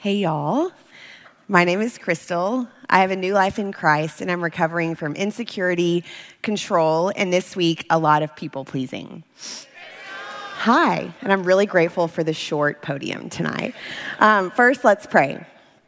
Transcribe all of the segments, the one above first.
Hey, y'all. My name is Crystal. I have a new life in Christ, and I'm recovering from insecurity, control, and this week, a lot of people-pleasing. Hi, and I'm really grateful for the short podium tonight. First, let's pray.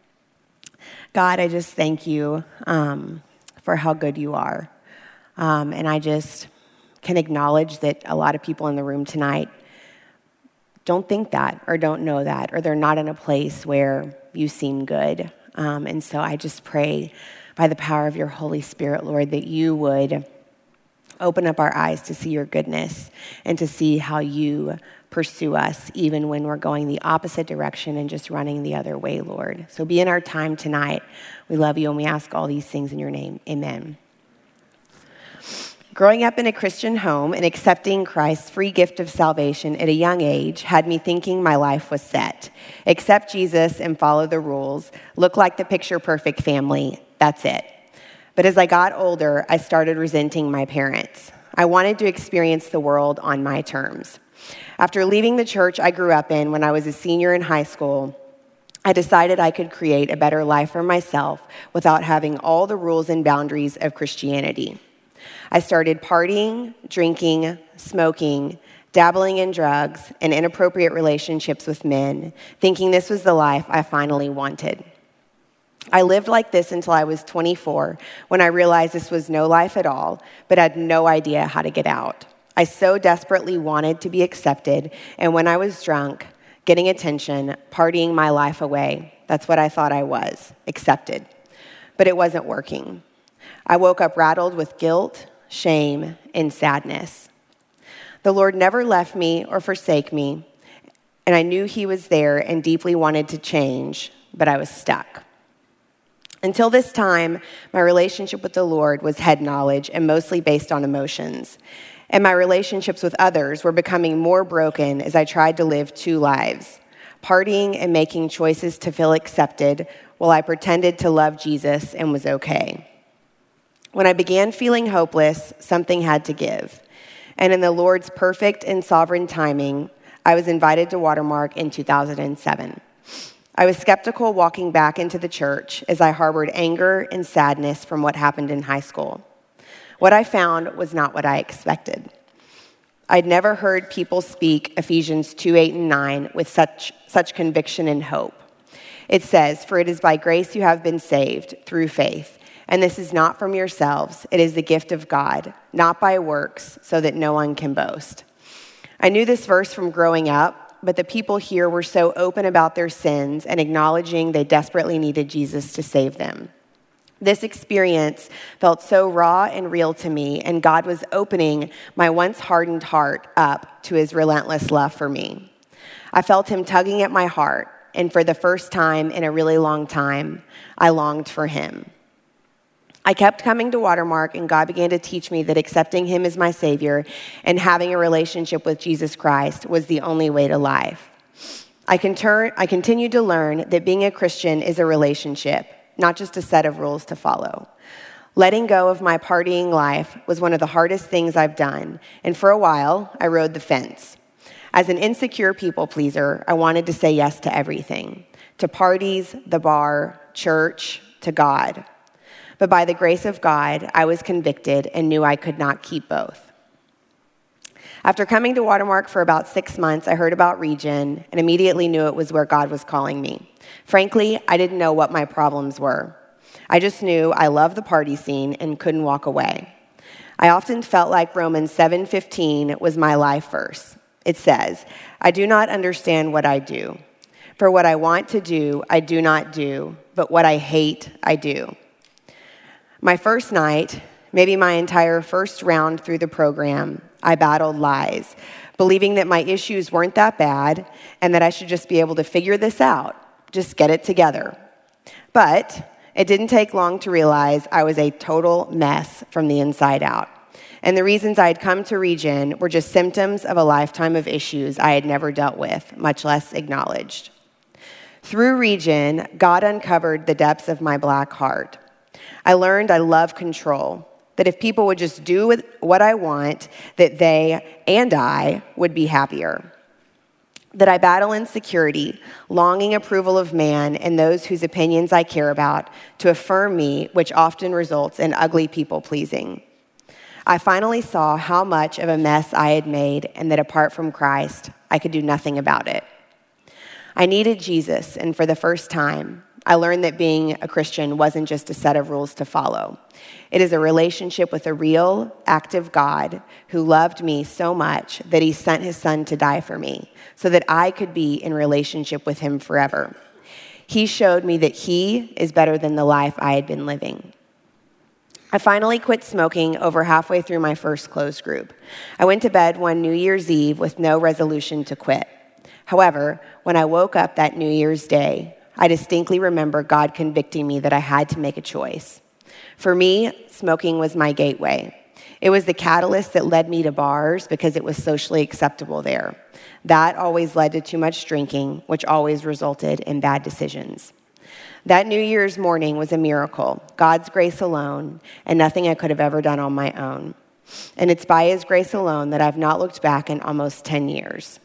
God, I just thank you for how good you are. And I just can acknowledge that a lot of people in the room tonight don't think that or don't know that, or they're not in a place where you seem good. And so I just pray by the power of your Holy Spirit, Lord, that you would open up our eyes to see your goodness and to see how you pursue us even when we're going the opposite direction and just running the other way, Lord. So be in our time tonight. We love you and we ask all these things in your name. Amen. Growing up in a Christian home and accepting Christ's free gift of salvation at a young age had me thinking my life was set. Accept Jesus and follow the rules. Look like the picture-perfect family. That's it. But as I got older, I started resenting my parents. I wanted to experience the world on my terms. After leaving the church I grew up in when I was a senior in high school, I decided I could create a better life for myself without having all the rules and boundaries of Christianity. I started partying, drinking, smoking, dabbling in drugs, and inappropriate relationships with men, thinking this was the life I finally wanted. I lived like this until I was 24, when I realized this was no life at all, but had no idea how to get out. I so desperately wanted to be accepted, and when I was drunk, getting attention, partying my life away, that's what I thought I was, accepted. But it wasn't working. I woke up rattled with guilt, shame, and sadness. The Lord never left me or forsake me, and I knew he was there and deeply wanted to change, but I was stuck. Until this time, my relationship with the Lord was head knowledge and mostly based on emotions. And my relationships with others were becoming more broken as I tried to live two lives, partying and making choices to feel accepted while I pretended to love Jesus and was okay. When I began feeling hopeless, something had to give. And in the Lord's perfect and sovereign timing, I was invited to Watermark in 2007. I was skeptical walking back into the church as I harbored anger and sadness from what happened in high school. What I found was not what I expected. I'd never heard people speak Ephesians 2:8 and 9 with such conviction and hope. It says, "For it is by grace you have been saved through faith, and this is not from yourselves. It is the gift of God, not by works, so that no one can boast." I knew this verse from growing up, but the people here were so open about their sins and acknowledging they desperately needed Jesus to save them. This experience felt so raw and real to me, and God was opening my once hardened heart up to his relentless love for me. I felt him tugging at my heart, and for the first time in a really long time, I longed for him. I kept coming to Watermark, and God began to teach me that accepting him as my Savior and having a relationship with Jesus Christ was the only way to life. I continued to learn that being a Christian is a relationship, not just a set of rules to follow. Letting go of my partying life was one of the hardest things I've done, and for a while, I rode the fence. As an insecure people pleaser, I wanted to say yes to everything, to parties, the bar, church, to God. But by the grace of God, I was convicted and knew I could not keep both. After coming to Watermark for about 6 months, I heard about Regen and immediately knew it was where God was calling me. Frankly, I didn't know what my problems were. I just knew I loved the party scene and couldn't walk away. I often felt like Romans 7:15 was my life verse. It says, "I do not understand what I do. For what I want to do, I do not do, but what I hate, I do." My first night, maybe my entire first round through the program, I battled lies, believing that my issues weren't that bad and that I should just be able to figure this out, just get it together. But it didn't take long to realize I was a total mess from the inside out. And the reasons I had come to Regen were just symptoms of a lifetime of issues I had never dealt with, much less acknowledged. Through Regen, God uncovered the depths of my black heart. I learned I love control, that if people would just do what I want, that they and I would be happier. that I battle insecurity, longing approval of man and those whose opinions I care about to affirm me, which often results in ugly people-pleasing. I finally saw how much of a mess I had made and that apart from Christ, I could do nothing about it. I needed Jesus, and for the first time, I learned that being a Christian wasn't just a set of rules to follow. It is a relationship with a real, active God who loved me so much that he sent his son to die for me so that I could be in relationship with him forever. He showed me that he is better than the life I had been living. I finally quit smoking over halfway through my first closed group. I went to bed one New Year's Eve with no resolution to quit. However, when I woke up that New Year's Day, I distinctly remember God convicting me that I had to make a choice. For me, smoking was my gateway. It was the catalyst that led me to bars because it was socially acceptable there. That always led to too much drinking, which always resulted in bad decisions. That New Year's morning was a miracle, God's grace alone, and nothing I could have ever done on my own. And it's by his grace alone that I've not looked back in almost 10 years.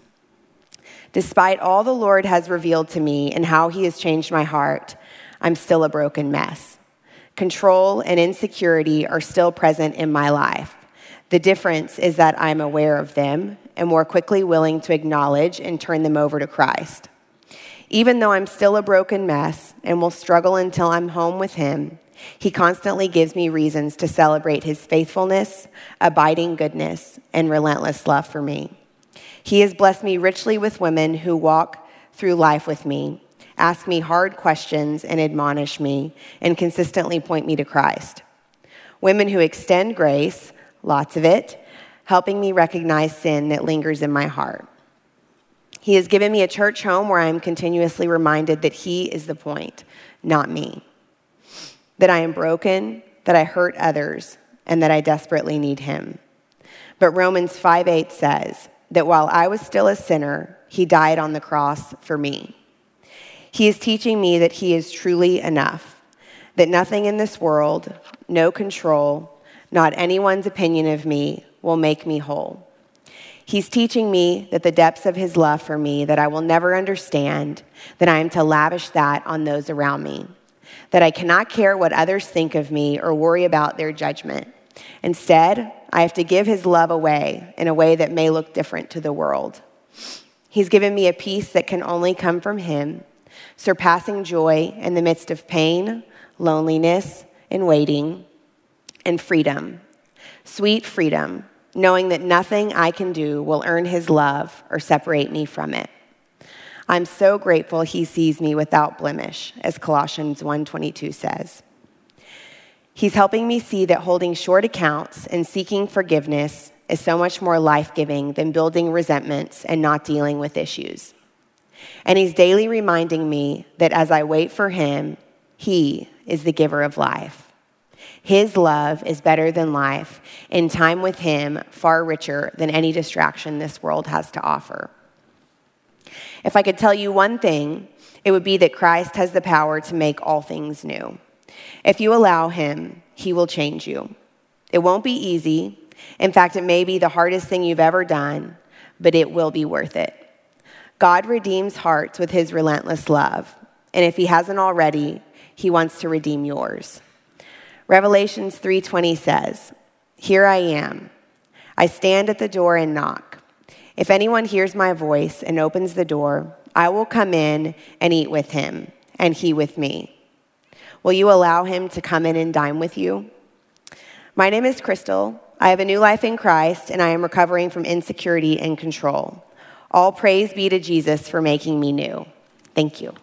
Despite all the Lord has revealed to me and how he has changed my heart, I'm still a broken mess. Control and insecurity are still present in my life. The difference is that I'm aware of them and more quickly willing to acknowledge and turn them over to Christ. Even though I'm still a broken mess and will struggle until I'm home with him, he constantly gives me reasons to celebrate his faithfulness, abiding goodness, and relentless love for me. He has blessed me richly with women who walk through life with me, ask me hard questions and admonish me, and consistently point me to Christ. Women who extend grace, lots of it, helping me recognize sin that lingers in my heart. He has given me a church home where I am continuously reminded that he is the point, not me. That I am broken, that I hurt others, and that I desperately need him. But Romans 5:8 says that while I was still a sinner, he died on the cross for me. He is teaching me that he is truly enough, that nothing in this world, no control, not anyone's opinion of me will make me whole. He's teaching me that the depths of his love for me that I will never understand, that I am to lavish that on those around me, that I cannot care what others think of me or worry about their judgment. Instead, I have to give his love away in a way that may look different to the world. He's given me a peace that can only come from him, surpassing joy in the midst of pain, loneliness, and waiting, and freedom. Sweet freedom, knowing that nothing I can do will earn his love or separate me from it. I'm so grateful he sees me without blemish, as Colossians 1:22 says. He's helping me see that holding short accounts and seeking forgiveness is so much more life-giving than building resentments and not dealing with issues. And he's daily reminding me that as I wait for him, he is the giver of life. His love is better than life, and time with him far richer than any distraction this world has to offer. If I could tell you one thing, it would be that Christ has the power to make all things new. If you allow him, he will change you. It won't be easy. In fact, it may be the hardest thing you've ever done, but it will be worth it. God redeems hearts with his relentless love, and if he hasn't already, he wants to redeem yours. Revelations 3:20 says, "Here I am. I stand at the door and knock. If anyone hears my voice and opens the door, I will come in and eat with him, and he with me." Will you allow him to come in and dine with you? My name is Crystal. I have a new life in Christ, and I am recovering from insecurity and control. All praise be to Jesus for making me new. Thank you.